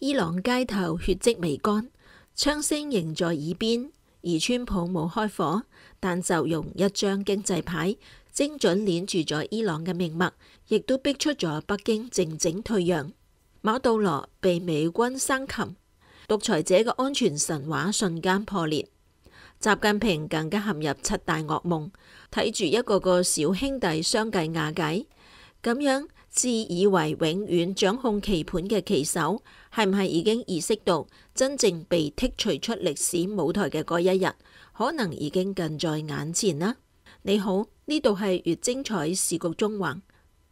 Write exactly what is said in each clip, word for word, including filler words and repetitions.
伊朗街頭血跡未乾，槍聲仍在耳邊，而川普冇開火，但就用一張經濟牌精準鏈住咗伊朗嘅命脈，亦都逼出咗北京靜靜退讓。馬杜羅被美軍生擒，獨裁者嘅安全神話瞬間破裂。習近平更加陷入七大噩夢，睇住一個個小兄弟相繼瓦解，咁樣自以為永遠掌控棋盤嘅棋手，係唔係已經意識到真正被剔除出歷史舞台嘅嗰一日，可能已經近在眼前啦？你好，呢度係越精彩時局中環。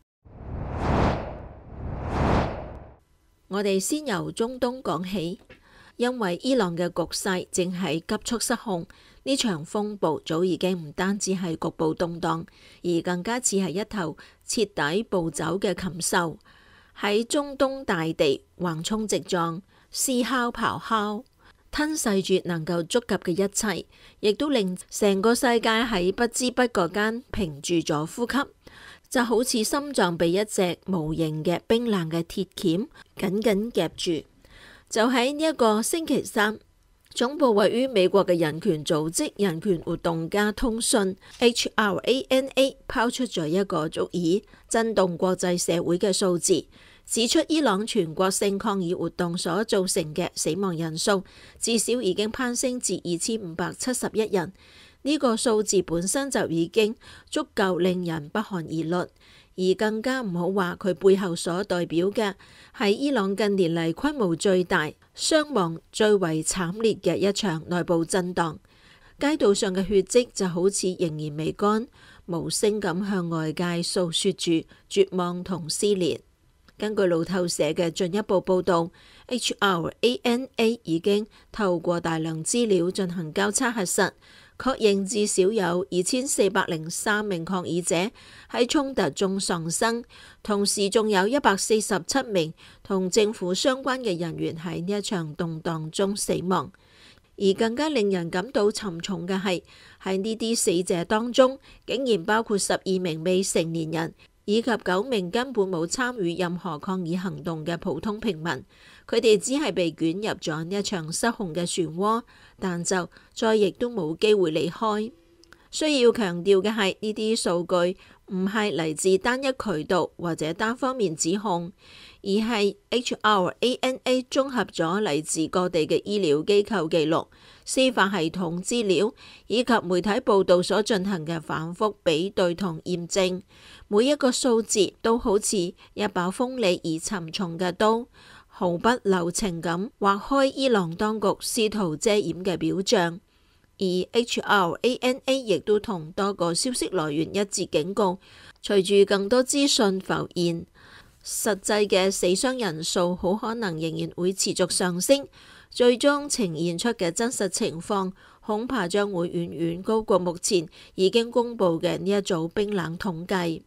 我哋先由中東講起，因為伊朗嘅局勢正係急速失控，呢場風暴早已經唔單止係局部動盪，而更加似係一頭徹底暴走嘅禽獸，喺中東大地橫衝直撞、嘶哮咆哮，吞噬住能夠觸及嘅一切，亦都令成個世界喺不知不覺間屏住咗呼吸，就好似心臟被一隻無形嘅冰冷嘅鐵鉗緊緊夾住。就喺呢一個星期三，總部位於美國嘅人權組織人權活動家通訊 H R A N A 拋出咗一個足以震動國際社會嘅數字，指出伊朗全國性抗議活動所造成嘅死亡人數至少已經攀升至二千五百七十一人。呢個數字本身就已經足夠令人不寒而慄，而更加唔好話佢背後所代表嘅係伊朗近年嚟規模最大、傷亡最為慘烈嘅一場內部震盪。街道上嘅血跡就好似仍然未乾，無聲咁向外界訴說住絕望同撕裂。根據路透社嘅進一步報導， H R A N A 已經透過大量資料進行交叉核實，確認至少有二千四百零三名抗議者喺衝突中喪生，同時仲有一百四十七名同政府相關嘅人員喺呢一場動盪中死亡。而更加令人感到沉重嘅係，喺呢啲死者當中，竟然包括十二名未成年人，以及九名根本冇參與任何抗議行動嘅普通平民。佢哋只係被捲入咗呢一場失控嘅漩渦，但就再亦都冇機會離開。需要強調嘅係，呢啲數據唔係嚟自單一渠道或者單方面指控，而係 H R A N A 綜合咗嚟自各地嘅醫療機構記錄、司法系統資料以及媒體報道所進行嘅反覆比對同驗證。每一個數字都好似一把鋒利而沉重嘅刀，毫不留情咁劃開伊朗當局試圖遮掩嘅表象。而 H R A N A 亦都同多個消息來源一致警告，隨住更多資訊浮現，實際嘅死傷人數好可能仍然會持續上升，最終呈現出嘅真實情況恐怕將會遠遠高過目前已經公布嘅呢一組冰冷統計。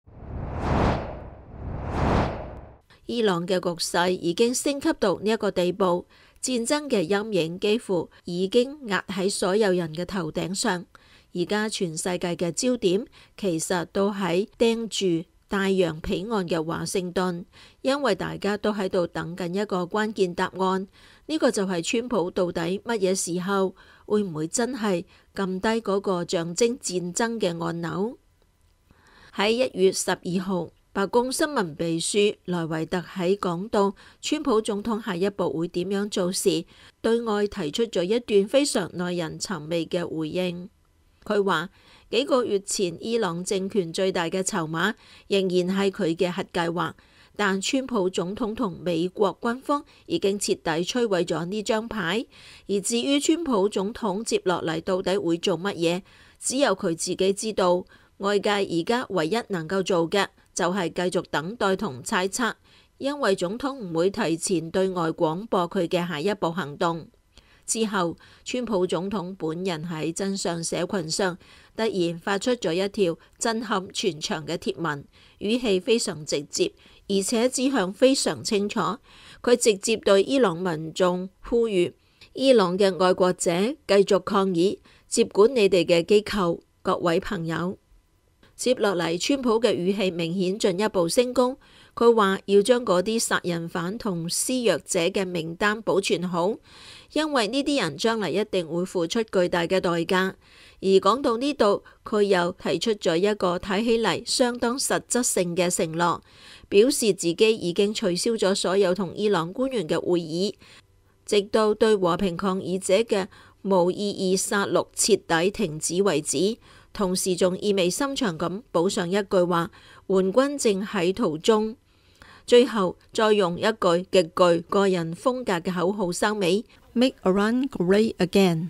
伊朗嘅局勢已經升級到呢一個地步，戰爭嘅陰影幾乎已經壓喺所有人嘅頭頂上。而家全世界嘅焦點其實都喺盯住大洋彼岸嘅華盛頓，因為大家都喺度等緊一個關鍵答案。呢個就係川普到底乜嘢時候會唔會真係撳低嗰個象徵戰爭嘅按鈕？喺一月十二號，白宮新聞秘書萊維特喺講到川普總統下一步會點樣做時，對外提出咗一段非常耐人尋味嘅回應。佢話幾個月前伊朗政權最大嘅籌碼仍然係佢嘅核計劃，但川普總統同美國軍方已經徹底摧毀咗呢張牌。而至於川普總統接落嚟到底會做乜嘢，只有佢自己知道。外界而家唯一能夠做嘅就係繼續等待同猜測，因為總統唔會提前對外廣播佢嘅下一步行動。之後，川普總統本人喺真相社群上突然發出咗一條震撼全場嘅貼文，語氣非常直接，而且指向非常清楚。佢直接對伊朗民眾呼籲：伊朗嘅愛國者繼續抗議，接管你哋嘅機構，各位朋友。接落嚟，川普嘅語氣明顯進一步升高， 佢話要將嗰啲殺人犯同施虐者嘅名單保存好，因為呢啲人將來一定會付出巨大嘅代價。而講到呢度，佢又提出咗一個睇起嚟相當實質性嘅承諾，表示自己已經取消咗所有同伊朗官員嘅會議，直到對和平抗議者嘅無意義殺戮徹底停止為止。同時仲意味深長咁補上一句話：援軍正喺途中。最後再用一句極具個人風格嘅口號收尾 ：Make Iran Great Again。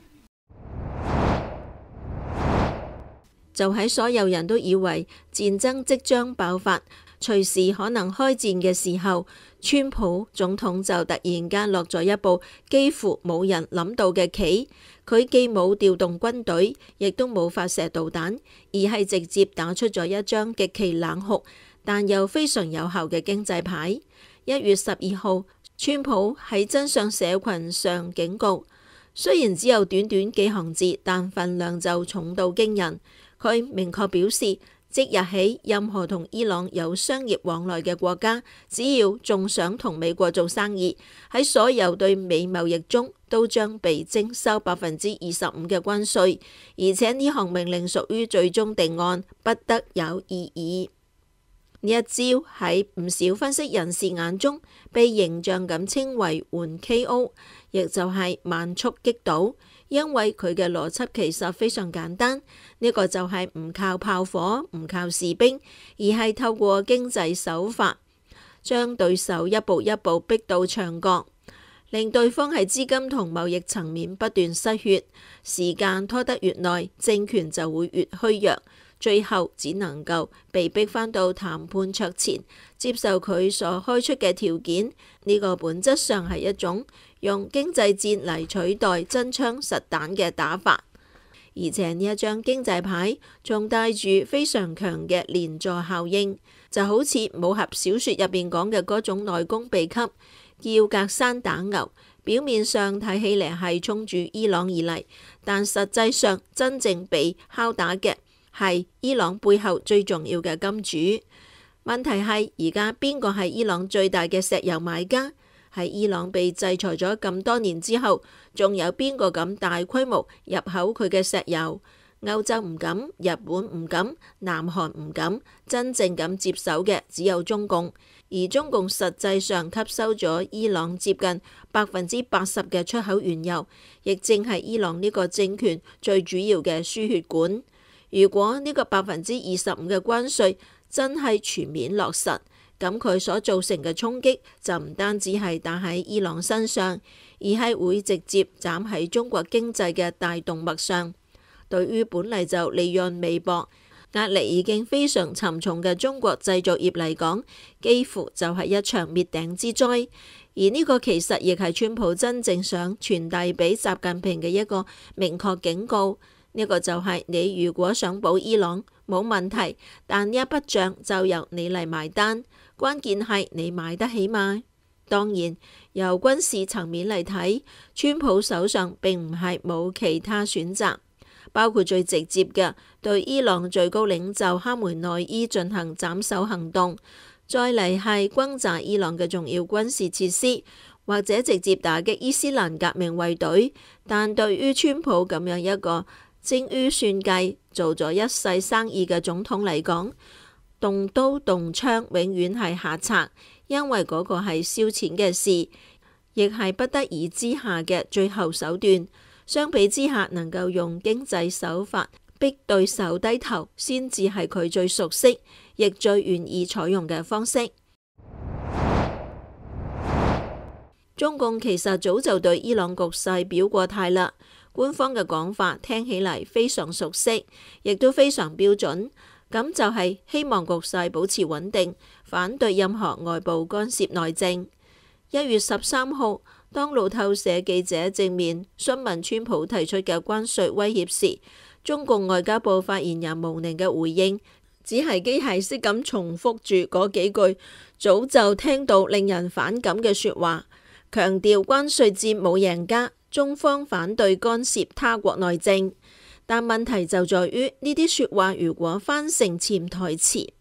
就喺所有人都以為戰爭即將爆發，隨時可能開戰嘅時候，川普總統就突然間落咗一步幾乎冇人諗到嘅棋。佢既冇調動軍隊，亦都冇發射導彈，而係直接打出咗一張極其冷酷但又非常有效嘅經濟牌。一月十二號，川普喺真相社群上警告，雖然只有短短幾行字，但份量就重到驚人。佢明確表示，即日起，任何同伊朗有商業往來嘅國家，只要仲想同美國做生意，喺所有對美貿易中都將被徵收百分之二十五嘅關稅，而且呢項命令屬於最終定案，不得有異議。呢一招喺唔少分析人士眼中，被形象咁稱為緩 K O， 亦就係慢速擊倒。因為佢嘅邏輯其實非常簡單，呢個就係唔靠炮火，唔靠士兵，而係透過經濟手法，將對手一步一步逼到牆角，令對方喺資金同貿易層面不斷失血。時間拖得越耐，政權就會越虛弱，最後只能夠被逼返到談判桌前，接受佢所開出嘅條件。呢個本質上係一種用經濟戰嚟取代真槍實彈嘅打法，而且呢一張經濟牌仲帶住非常強嘅連坐效應，就好似武俠小說入邊講嘅嗰種內功秘笈，叫隔山打牛。表面上睇起嚟係衝住伊朗而嚟，但實際上真正被敲打嘅係伊朗背後最重要嘅金主。問題係而家邊個係伊朗最大嘅石油買家？喺伊朗被制裁咗咁多年之後，仲有邊個咁大規模入口佢嘅石油？歐洲唔敢，日本唔敢，南韓唔敢，真正咁接手嘅只有中共。而中共實際上吸收咗伊朗接近百分之八十嘅出口原油，亦正係伊朗呢個政權最主要嘅輸血管。如果呢個百分之二十五嘅關稅真係全面落實，咁佢所造成嘅衝擊就唔單止係打喺伊朗身上，而係會直接斬喺中國經濟嘅大動脈上。對於本嚟就利潤微薄、壓力已經非常沉重嘅中國製造業嚟講，幾乎就係一場滅頂之災。而呢個其實亦係川普真正想傳遞俾習近平嘅一個明確警告。呢個就係你如果想保伊朗冇問題，但呢一筆帳就由你嚟埋單，關鍵係你買得起嗎？當然，由軍事層面嚟睇，川普手上並唔係冇其他選擇，包括最直接嘅對伊朗最高領袖哈梅內伊進行斬首行動，再嚟係轟炸伊朗嘅重要軍事設施，或者直接打擊伊斯蘭革命衛隊。但對於川普咁樣一個精於算計、做咗一世生意嘅總統嚟講，動刀動槍永遠係下策，因為嗰個係燒錢嘅事，亦係不得已之下嘅最後手段。相比之下，能夠用經濟手法逼對手低頭，先至係佢最熟悉，亦最願意採用嘅方式。中共其實早就對伊朗局勢表過態啦。官方嘅講法聽起嚟非常熟悉，亦都非常標準，咁就係希望局勢保持穩定，反對任何外部干涉內政。一月十三號，當路透社記者正面詢問川普提出嘅關稅威脅時，中共外交部發言人毛寧嘅回應只係機械式咁重複住嗰幾句早就聽到令人反感嘅說話，強調關稅戰冇贏家，中方反對干涉他國內政。但問題就在於呢啲說話如果翻成潛台詞，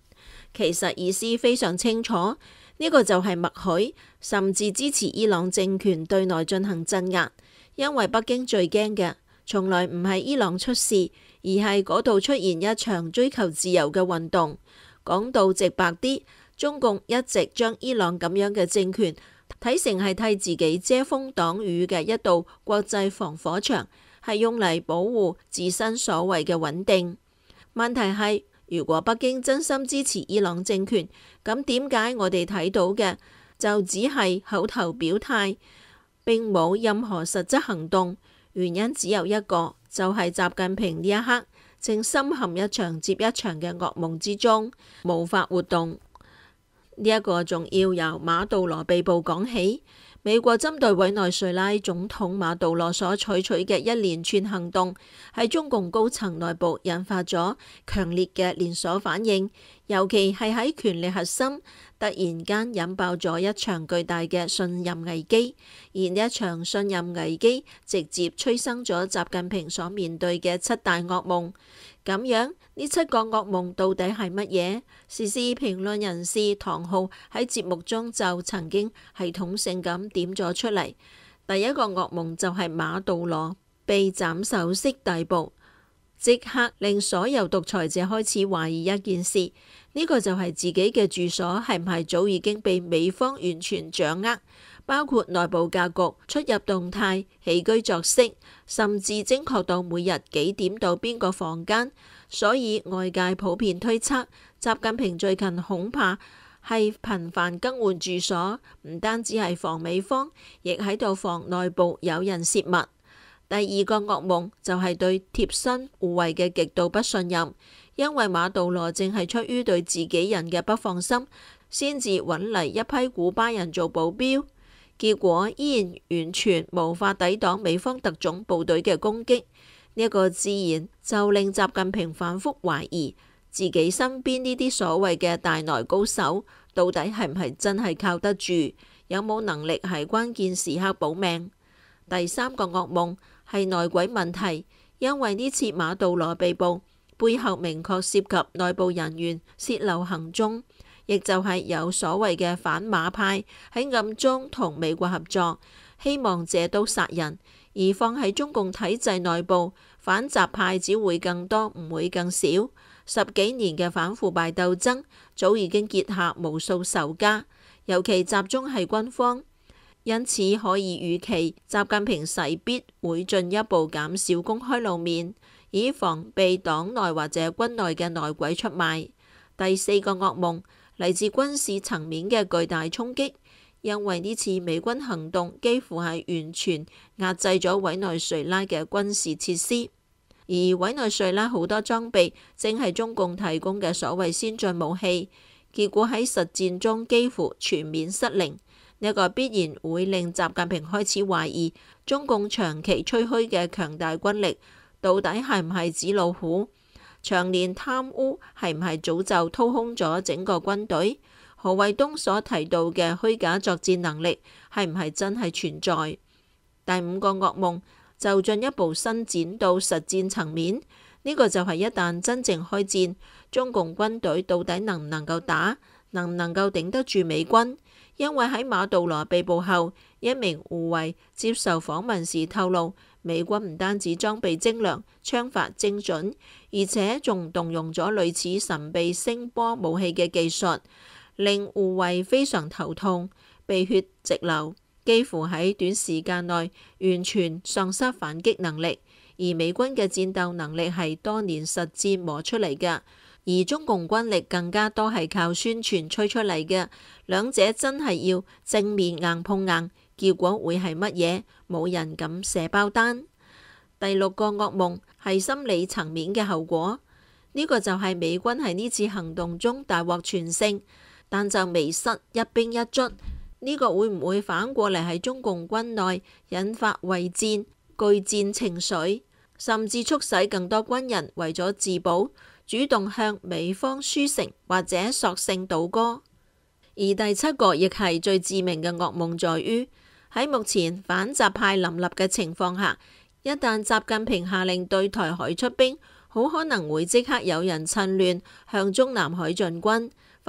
其實意思非常清楚，呢、這個就係默許，甚至支持伊朗政權對內進行鎮壓。因為北京最驚嘅，從來唔係伊朗出事，而係嗰度出現一場追求自由嘅運動。講到直白啲，中共一直將伊朗咁樣嘅政權睇成係替自己遮風擋雨嘅一道國際防火牆，係用嚟保護自身所謂嘅穩定。問題係，如果北京真心支持伊朗政權，咁點解我哋睇到嘅就只係口頭表態，並冇任何實質行動？原因只有一個，就係習近平呢一刻正深陷一場接一場嘅噩夢之中，無法活動。呢一個仲要由馬杜羅被捕講起。美國針對委內瑞拉總統馬杜羅所採取嘅一連串行動，喺中共高層內部引發咗強烈嘅連鎖反應，尤其係喺權力核心突然間引爆咗一場巨大嘅信任危機，而呢一場信任危機直接催生咗習近平所面對嘅七大噩夢。咁樣呢七個噩夢到底係乜嘢？時事評論人士唐浩喺節目中就曾經系統性咁點咗出嚟。第一個噩夢就係馬杜羅被斬首式逮捕，即刻令所有獨裁者開始懷疑一件事，呢、這個就係自己嘅住所係唔係早已經被美方完全掌握，包括內部格局、出入動態、起居作息，甚至精確到每日幾點到邊個房間。所以外界普遍推測，習近平最近恐怕係頻繁更換住所，唔單止係防美方，亦喺度防內部有人泄密。第二個噩夢就係對貼身護衛嘅極度不信任，因為馬杜羅正係出於對自己人嘅不放心，先至揾嚟一批古巴人做保鏢，結果依然完全無法抵擋美方特種部隊嘅攻擊。呢一個自然就令習近平反覆懷疑自己身邊呢啲所謂嘅大內高手到底係唔係真係靠得住，有冇能力喺關鍵時刻保命。第三個噩夢係內鬼問題，因為呢次馬杜羅被捕背後明確涉及內部人員洩漏行蹤，亦就係有所謂嘅反馬派喺暗中同美國合作，希望借刀殺人。而放喺中共體制內部，反習派只會更多，唔會更少。十幾年嘅反腐敗鬥爭早已經結下無數仇家，尤其集中係軍方，因此可以預期習近平勢必會進一步減少公開露面，以防被黨內或者軍內嘅內鬼出賣。第四個噩夢嚟自軍事層面嘅巨大衝擊。因為呢次美軍行動幾乎係完全壓制咗委內瑞拉嘅軍事設施，而委內瑞拉好多裝備正係中共提供嘅所謂先進武器，結果喺實戰中幾乎全面失靈。呢一個必然會令習近平開始懷疑中共長期吹噓嘅強大軍力到底係唔係紙老虎，長年貪污係唔係早就掏空咗整個軍隊？何衛東所提到嘅虛假作戰能力係唔係真係存在？第五個噩夢就進一步伸展到實戰層面，呢、這個就係一旦真正開戰，中共軍隊到底能唔能夠打，能唔能夠頂得住美軍？因為喺馬杜羅被捕後，一名護衛接受訪問時透露，美軍唔單止裝備精良、槍法精準，而且仲動用咗類似神秘聲波武器嘅技術，令護衛非常頭痛，鼻血直流，幾乎喺短時間內完全喪失反擊能力。而美軍嘅戰鬥能力係多年實戰磨出嚟嘅，而中共軍力更加多係靠宣傳吹出嚟嘅。兩者真係要正面硬碰硬，結果會係乜嘢？冇人敢寫包單。第六個噩夢係心理層面嘅後果，呢、這個就係美軍喺呢次行動中大獲全勝，但就迷失一兵一卒。呢、這個會唔會反過嚟喺中共軍內引發畏戰、懼戰情緒，甚至促使更多軍人為咗自保，主動向美方輸誠或者索性倒戈？而第七個亦係最致命嘅噩夢在於，喺目前反習派林立嘅情況下，一旦習近平下令對台海出兵，好可能會即刻有人趁亂向中南海進軍，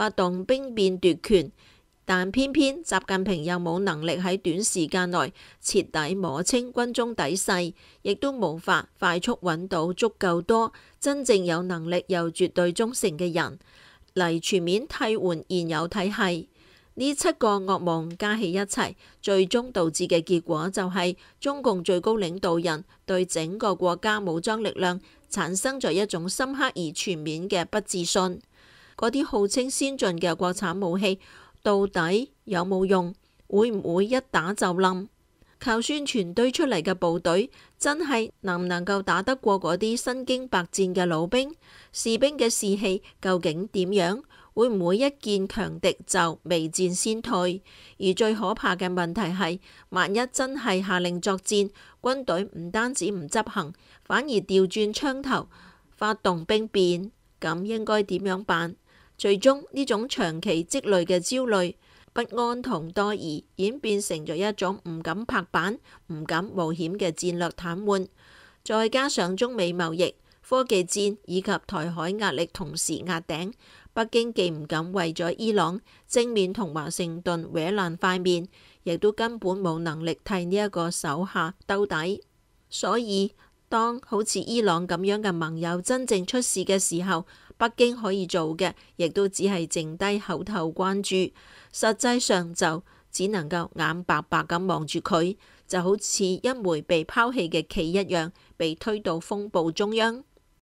發動兵變奪權，但偏偏習近平又冇能力喺短時間內徹底摸清軍中底細，亦都無法快速揾到足夠多真正有能力又絕對忠誠嘅人嚟全面替換現有體系。呢七個噩夢加起一齊，最終導致嘅結果就係中共最高領導人對整個國家武裝力量產生咗一種深刻而全面嘅不自信。嗰啲號稱先進嘅國產武器到底有冇用？會唔會一打就冧？靠宣傳堆出嚟嘅部隊真係能唔能夠打得過嗰啲身經百戰嘅老兵？士兵嘅士氣究竟點樣？會唔會一見強敵就未戰先退？而最可怕嘅問題係，萬一真係下令作戰，軍隊唔單止唔執行，反而調轉槍頭發動兵變，咁應該點樣辦？最終呢種長期積累嘅焦慮、不安同多疑，演變成咗一種唔敢拍板、唔敢冒險嘅戰略癱瘓。再加上中美貿易、科技戰以及台海壓力同時壓頂，北京既唔敢為咗伊朗正面同華盛頓搲爛塊面，亦都根本冇能力替呢一個手下兜底。所以當好似伊朗咁樣嘅盟友真正出事嘅時候，北京可以做嘅，亦都只係剩低口頭關注，實際上就只能夠眼白白咁望住佢，就好似一枚被拋棄嘅棋一樣，被推到風暴中央。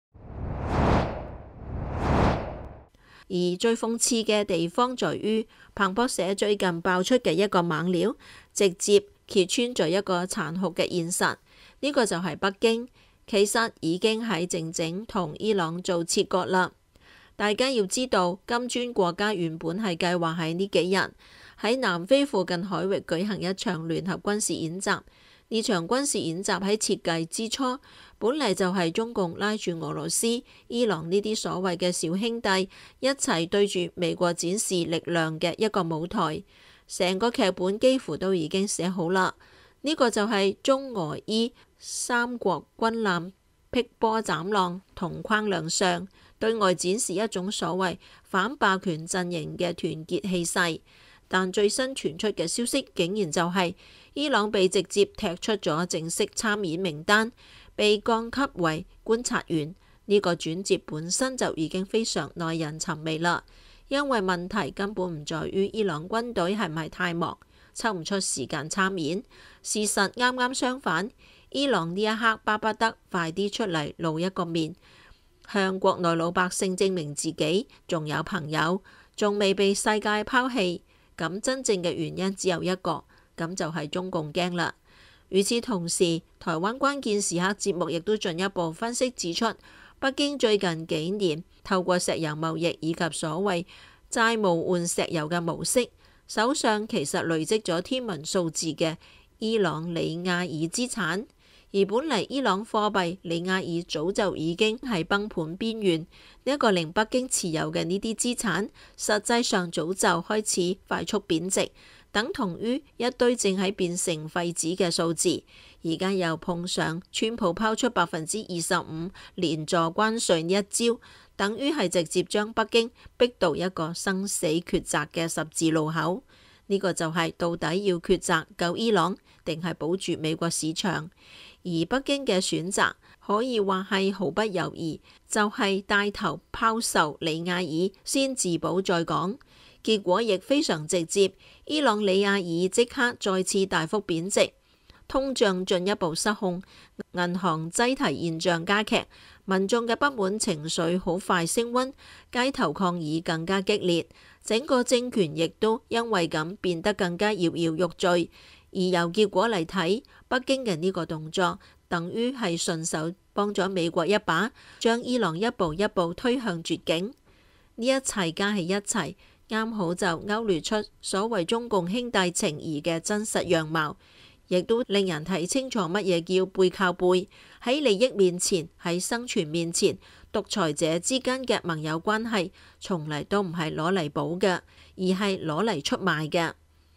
而最諷刺嘅地方在於，彭博社最近爆出嘅一個猛料，直接揭穿咗一個殘酷嘅現實。呢個就係北京其實已經喺靜靜同伊朗做切割啦。大家要知道，金磚國家原本係計劃喺呢幾日喺南非附近海域舉行一場聯合軍事演習。呢場軍事演習喺設計之初，本嚟就係中共拉住俄羅斯、伊朗呢啲所謂嘅小兄弟一齊對住美國展示力量嘅一個舞台。成個劇本幾乎都已經寫好啦。呢個就係中俄伊三國軍艦劈波斬浪，同框亮相，對外展示一種所謂反霸權陣營嘅團結氣勢。但最新傳出嘅消息竟然就係伊朗被直接踢出咗正式參演名單，被降級為觀察員。呢個轉折本身就已經非常耐人尋味啦。因為問題根本唔在於伊朗軍隊係唔係太忙，抽唔出時間參演。事實啱啱相反，伊朗呢一刻巴不得快啲出嚟露一個面，向國內老百姓證明自己仲有朋友，仲未被世界拋棄。咁真正嘅原因只有一個，咁就係中共驚啦。與此同時，台灣關鍵時刻節目亦都進一步分析指出，北京最近幾年透過石油貿易以及所謂債務換石油嘅模式，手上其實累積咗天文數字嘅伊朗里亞爾資產。而本嚟伊朗貨幣里亞爾早就已經係崩盤邊緣，呢一個令北京持有嘅呢啲資產，實際上早就開始快速貶值，等同於一堆正喺變成廢紙嘅數字。而家又碰上川普拋出百分之二十五連坐關稅呢一招，等於係直接將北京逼到一個生死抉擇嘅十字路口。呢個就係到底要抉擇救伊朗，定係保住美國市場？而北京嘅選擇可以話係毫不猶豫，就係帶頭拋售里亞爾先自保再講。結果亦非常直接，伊朗里亞爾即刻再次大幅貶值，通脹進一步失控，銀行擠提現象加劇，民眾嘅不滿情緒好快升溫，街頭抗議更加激烈，整個政權亦都因為咁變得更加搖搖欲墜。而由結果嚟睇，北京嘅呢個動作等於係順手幫咗美國一把，將伊朗一步一步推向絕境。呢一切加起一齊，啱好就勾勒出所謂中共兄弟情誼嘅真實樣貌，亦都令人睇清楚乜嘢叫背靠背。喺利益面前，喺生存面前，獨裁者之間嘅盟友關係，從嚟都唔係攞嚟補嘅，而係攞嚟出賣嘅。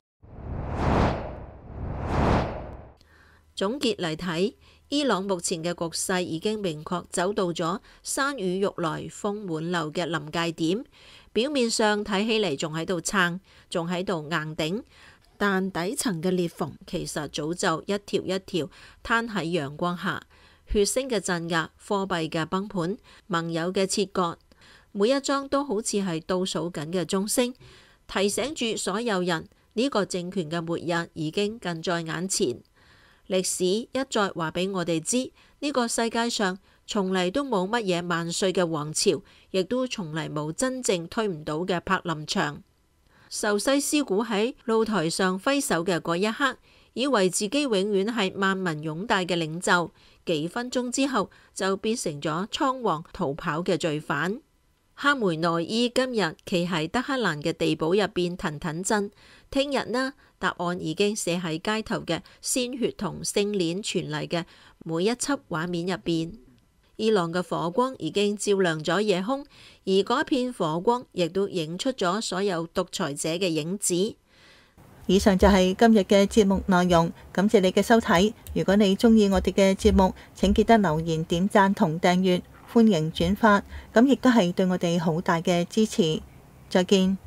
總結嚟睇，伊朗目前嘅局勢已經明確走到咗山雨欲來風滿樓嘅臨界點， 表面上睇起嚟仲喺度撐，仲喺度硬頂，但底層嘅裂縫其實早就一條一條攤喺陽光下。血腥嘅鎮壓、貨幣嘅崩盤、盟友嘅切割，每一樁都好似係倒數緊嘅鐘聲，提醒住所有人呢個政權嘅末日已經近在眼前。歷史一再話俾我哋知，呢個世界上從嚟都冇乜嘢萬歲嘅王朝，亦都從嚟冇真正推唔到嘅柏林牆。壽西斯古喺露台上揮手嘅嗰一刻，以為自己永遠係萬民擁戴嘅領袖，幾分鐘之後就變成咗倉皇逃跑嘅罪犯。哈梅內伊今日企喺德黑蘭嘅地堡入邊騰騰震，聽日呢，答案已經寫喺街頭嘅鮮血同聖鏈傳嚟嘅每一輯畫面入邊。伊朗嘅火光已經照亮咗夜空，而嗰片火光亦都映出咗所有獨裁者嘅影子。 以上就係今日嘅節目內容，感謝你嘅收睇。如果你鍾意我哋嘅節目，請記得留言、點讚同訂閱，歡迎轉發，咁亦都係對我哋好大嘅支持。再見。